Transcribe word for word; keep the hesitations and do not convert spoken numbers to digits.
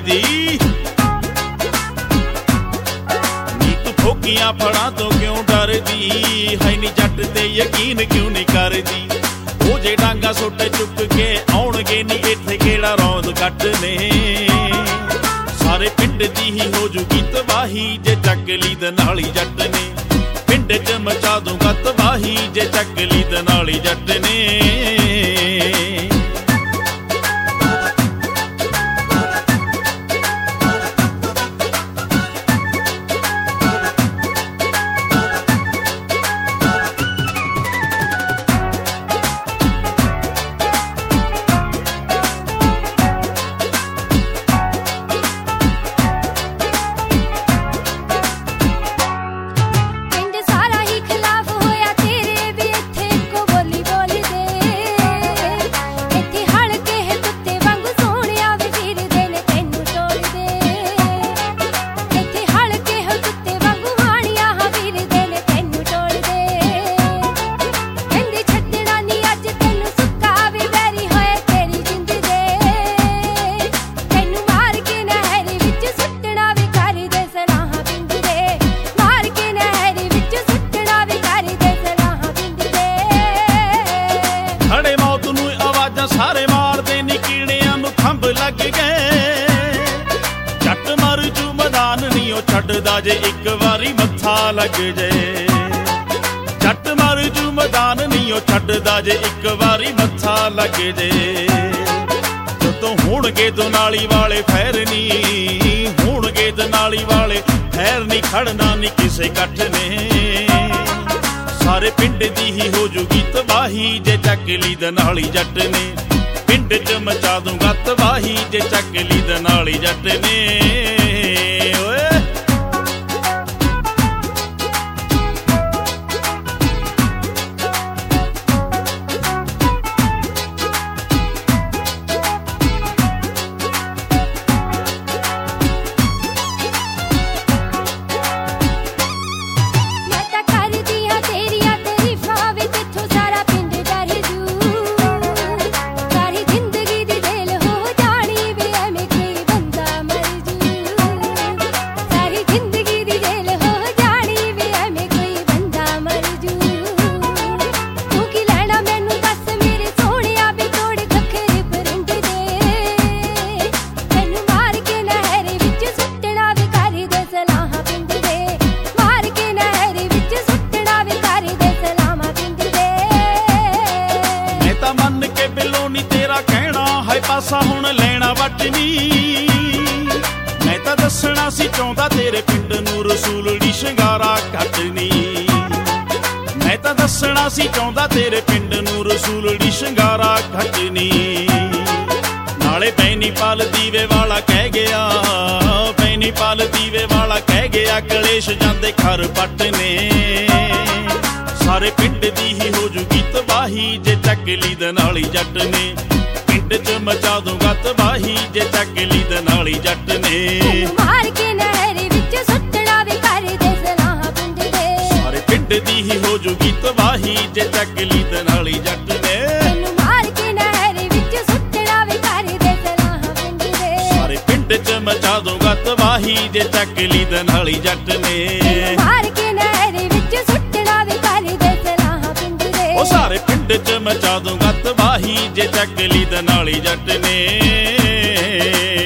ਦੀ। ਨੀ ਤੂੰ ਫੋਕੀਆਂ ਫੜਾਂ ਤੋਂ ਕਿਉਂ ਡਰਦੀ, ਹੈ ਨੀ ਜੱਟ ਤੇ ਯਕੀਨ ਕਿਉਂ ਨਹੀਂ ਕਰਦੀ। ਉਹ ਜੇ ਡਾਂਗਾ ਸੁੱਟ ਚੁੱਕ ਕੇ ਆਉਣਗੇ ਨੀ ਇੱਥੇ ਕਿਹੜਾ ਰੌਂਦ ਕੱਟ ਨੇ। ਸਾਰੇ ਪਿੰਡ ਦੀ ਹੀ ਹੋ ਜੂਗੀ ਤਬਾਹੀ ਜੇ ਚੱਕ ਲਈ ਦੇ ਨਾਲੀ ਜੱਟ ਨੇ। ਪਿੰਡ ਚ ਮਚਾ ਦੂੰਗਾ ਤਬਾਹੀ ਜੇ ਚੱਕ ਲਈ ਦੇ ਨਾਲੀ ਜੱਟ ਨੇ। ਸਾਰੇ ਮਾਰਦੇ ਨੀ ਕੀੜਿਆਂ ਨੂੰ ਖੰਭ ਲੱਗ ਗਏ। ਜੱਟ ਮਰ ਜੂ ਮੈਦਾਨ ਨੀ ਉਹ ਛੱਡਦਾ ਜੇ ਇੱਕ ਵਾਰੀ ਮੱਥਾ ਲੱਗ ਜੇ। ਜੱਟ ਮਰ ਜੂ ਮੈਦਾਨ ਨੀ ਉਹ ਛੱਡਦਾ ਜੇ ਇੱਕ ਵਾਰੀ ਮੱਥਾ ਲੱਗ ਜੇ। ਜਦੋਂ ਹੋਣਗੇ ਦੁਨਾਲੀ ਵਾਲੇ ਫੈਰ ਨੀ, ਹੋਣਗੇ ਦੁਨਾਲੀ ਵਾਲੇ ਫੈਰ ਨੀ, ਖੜਨਾ ਨੀ ਕਿਸੇ ਇਕੱਠ ਨੇ। ਸਾਰੇ ਪਿੰਡ ਦੀ ਹੀ ਹੋ ਜੂਗੀ ਤਬਾਹੀ ਜੇ ਚੱਕ ਲਈ ਦੇ ਨਾਲੀ ਜੱਟ ਨੇ। ਪਿੰਡ ਚ ਮਚਾ ਦੂੰਗਾ ਤਬਾਹੀ ਜੇ ਚੱਕ ਲਈ ਦੇ ਨਾਲੀ ਜੱਟ ਨੇ। ਓਏ ਪਾਸਾ ਹੁਣ ਲੈਣਾ ਵੱਟ ਨੀ। ਮੈਂ ਤਾਂ ਦੱਸਣਾ ਸੀ ਚਾਹੁੰਦਾ ਤੇਰੇ ਪਿੰਡ ਨੂੰ ਰਸੂਲੜੀ ਸ਼ਿੰਗਾਰਾ ਘੱਟ ਨੀ। ਮੈਂ ਤਾਂ ਦੱਸਣਾ ਸੀ ਚਾਹੁੰਦਾ ਤੇਰੇ ਪਿੰਡ ਨੂੰ ਰਸੂਲੜੀ ਸ਼ਿੰਗਾਰਾ ਘੱਟ ਨੀ। ਨਾਲੇ ਬੈਨੀਪਾਲ ਦੀਵੇ ਵਾਲਾ ਕਹਿ ਗਿਆ, ਬੈਨੀਪਾਲ ਦੀਵੇ ਵਾਲਾ ਕਹਿ ਗਿਆ ਕਲੇਸ਼ ਜਾਂਦੇ ਖਰ ਪੱਟ ਨੇ। ਸਾਰੇ ਪਿੰਡ ਦੀ ਹੀ ਹੋ ਜੂਗੀ ਤਬਾਹੀ ਜੇ ਚੱਕ ਲਈ ਦੇ ਨਾਲੀ ਜੱਟ ਨੇ। ਪਿੰਡ ਚ ਮਚਾ ਦੂੰਗਾ ਤਬਾਹੀ ਜੇ ਚੱਕ ਲਈ ਦੇ ਨਾਲੀ ਜੱਟ ਨੇ। ਮਾਰ ਕੇ ਨਹਿਰ ਵਿੱਚ ਸੁੱਟਣਾ ਵੀ ਕਰਦੇ ਸਲਾਹਾਂ ਪਿੰਡ ਦੇ। ਸਾਰੇ ਪਿੰਡ ਦੀ ਹੀ ਹੋ ਜੂਗੀ ਤਬਾਹੀ ਜੇ ਚੱਕ ਲਈ ਦੇ ਨਾਲੀ ਜੱਟ ਨੇ। ਮਾਰ ਕੇ ਨਹਿਰ ਵਿੱਚ ਸੁੱਟਣਾ ਵੀ ਕਰਦੇ ਸਲਾਹਾਂ ਪਿੰਡ ਦੇ। ਸਾਰੇ ਪਿੰਡ ਚ ਮਚਾ ਦੂੰਗਾ ਤਬਾਹੀ ਜੇ ਚੱਕ ਲਈ ਦੇ ਨਾਲੀ ਜੱਟ ਨੇ। ਮਾਰ ਕੇ ਨਹਿਰ ਵਿੱਚ ਸੁੱਟਣਾ ਵੀ ਕਰਦੇ ਸਲਾਹਾਂ ਪਿੰਡ ਦੇ। ਉਹ ਸਾਰੇ ਪਿੰਡ ਚ ਮਚਾ ਦੂੰਗਾ ਤਬਾਹੀ ਜੇ ਚੱਕ ਲਈ ਦੇ ਨਾਲੀ ਜੱਟ ਨੇ।